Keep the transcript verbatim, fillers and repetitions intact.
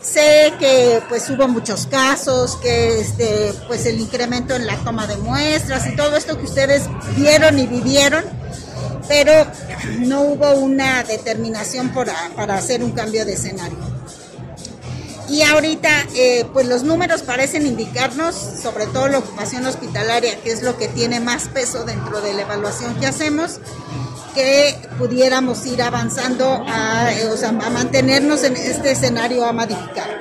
Sé que pues hubo muchos casos, que este pues el incremento en la toma de muestras y todo esto que ustedes vieron y vivieron, pero no hubo una determinación por, para hacer un cambio de escenario. Y ahorita eh, pues los números parecen indicarnos, sobre todo la ocupación hospitalaria, que es lo que tiene más peso dentro de la evaluación que hacemos, que pudiéramos ir avanzando a, o sea, a mantenernos en este escenario a modificar.